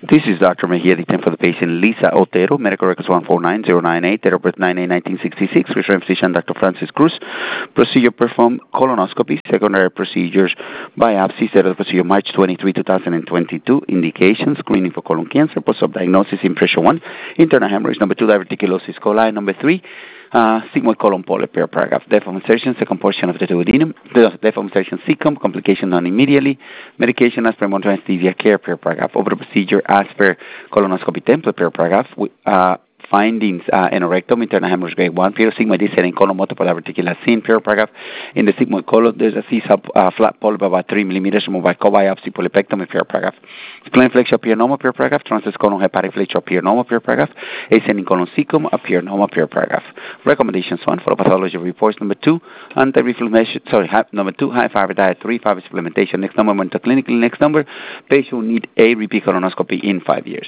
This is Dr. Mejia, the for the patient Lisa Otero, medical records 149098, date of birth 9/8/1966, referring physician Dr. Francis Cruz. Procedure performed colonoscopy, secondary procedures, biopsy, set of procedure March 23, 2022. Indications, screening for colon cancer, post-op diagnosis, impression 1, internal hemorrhage, number 2, diverticulosis coli, number 3, sigmoid colon polyp, paragraph. Depth of insertion, second portion of the duodenum. The depth of insertion, cecum, complication done immediately. Medication as per monitoring anesthesia care, paragraph. Over the procedure as per colonoscopy template, paragraph. Findings, anorectum, internal hemorrhage grade 1, fetal sigmoid descending colon, multiple diverticular scene, paragraph. In the sigmoid colon, there's a C-sub flat polyp about 3 millimeters removed by co-biopsy, polypectomy, paragraph. Spleen flexopyranoma, paragraph. Transverse colon hepatic flexopyranoma, paragraph. Ascending colon cecum, apyranoma, paragraph. Recommendations 1, for pathology reports. Number 2, number 2, high fiber diet, 3, fiber supplementation. Next number, went to clinically. Next number, patient will need a repeat colonoscopy in 5 years.